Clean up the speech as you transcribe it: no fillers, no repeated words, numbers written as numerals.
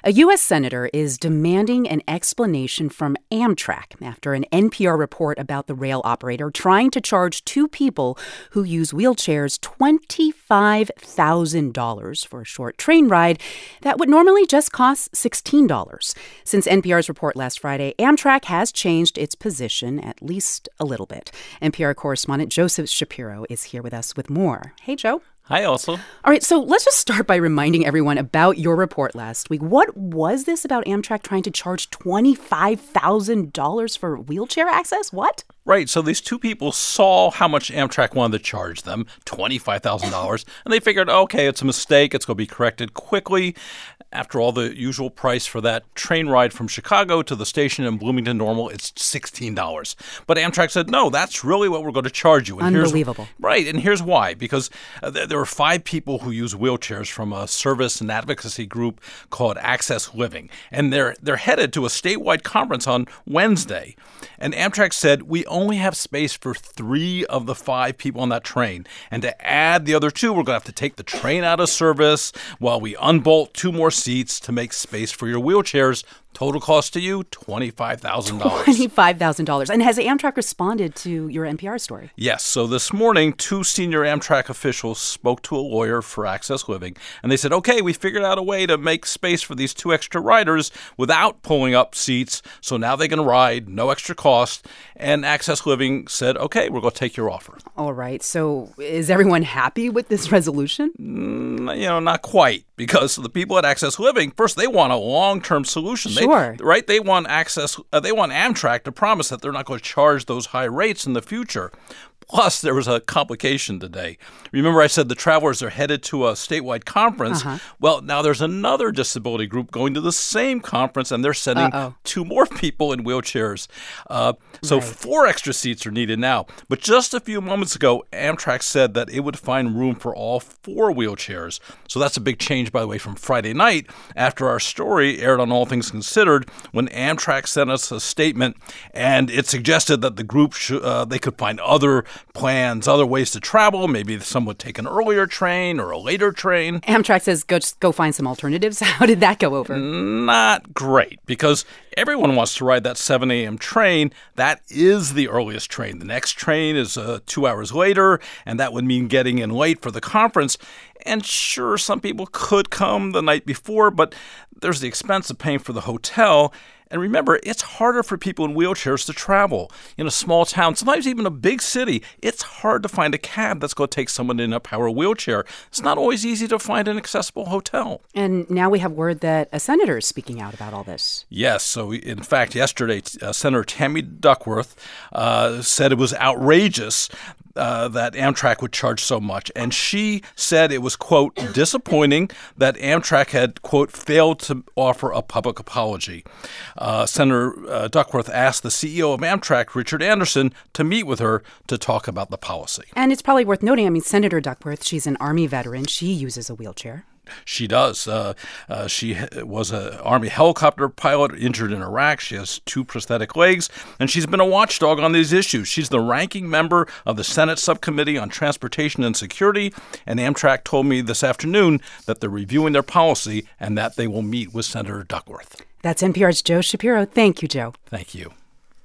A U.S. senator is demanding an explanation from Amtrak after an NPR report about the rail operator trying to charge two people who use wheelchairs $25,000 for a short train ride that would normally just cost $16. Since NPR's report last Friday, Amtrak has changed its position at least a little bit. NPR correspondent Joseph Shapiro is here with us with more. Hey, Joe. Hi, also. All right, so let's just start by reminding everyone about your report last week. What was this about Amtrak trying to charge $25,000 for wheelchair access? What? Right, so these two people saw how much Amtrak wanted to charge them, $25,000, and they figured, okay, it's a mistake, it's going to be corrected quickly. After all, the usual price for that train ride from Chicago to the station in Bloomington Normal, it's $16. But Amtrak said, no, that's really what we're going to charge you. And Unbelievable. Right, and here's why. Because there were 5 people who use wheelchairs from a service and advocacy group called Access Living. And they're headed to a statewide conference on Wednesday. And Amtrak said, we only have space for 3 of the 5 people on that train. And to add the other 2, we're going to have to take the train out of service while we unbolt 2 more seats to make space for your wheelchairs. Total cost to you, $25,000. $25,000. And has Amtrak responded to your NPR story? Yes. So this morning, 2 senior Amtrak officials spoke to a lawyer for Access Living, and they said, okay, we figured out a way to make space for these 2 extra riders without pulling up seats, so now they can ride, no extra cost. And Access Living said, okay, we're going to take your offer. All right. So is everyone happy with this resolution? Not quite, because the people at Access Living, first, they want a long-term solution. Sure. Right? They want they want Amtrak to promise that they're not going to charge those high rates in the future. Plus, there was a complication today. Remember I said the travelers are headed to a statewide conference? Well, now there's another disability group going to the same conference, and they're sending 2 more people in wheelchairs. So 4 extra seats are needed now. But just a few moments ago, Amtrak said that it would find room for all 4 wheelchairs. So that's a big change, by the way, from Friday night after our story aired on All Things Considered, when Amtrak sent us a statement, and it suggested that the group they could find other plans, other ways to travel. Maybe some would take an earlier train or a later train. Amtrak says go find some alternatives. How did that go over? Not great, because everyone wants to ride that 7 a.m. train. That is the earliest train. The next train is 2 hours later, and that would mean getting in late for the conference. And sure, some people could come the night before, but there's the expense of paying for the hotel. And remember, it's harder for people in wheelchairs to travel. In a small town, sometimes even a big city, it's hard to find a cab that's going to take someone in a power wheelchair. It's not always easy to find an accessible hotel. And now we have word that a senator is speaking out about all this. Yes. So, in fact, yesterday, Senator Tammy Duckworth said it was outrageous that Amtrak would charge so much. And she said it was, quote, disappointing that Amtrak had, quote, failed to offer a public apology. Senator Duckworth asked the CEO of Amtrak, Richard Anderson, to meet with her to talk about the policy. And it's probably worth noting, Senator Duckworth, she's an Army veteran. She uses a wheelchair. She does. She was an Army helicopter pilot injured in Iraq. She has 2 prosthetic legs, and she's been a watchdog on these issues. She's the ranking member of the Senate Subcommittee on Transportation and Security, and Amtrak told me this afternoon that they're reviewing their policy and that they will meet with Senator Duckworth. That's NPR's Joe Shapiro. Thank you, Joe. Thank you.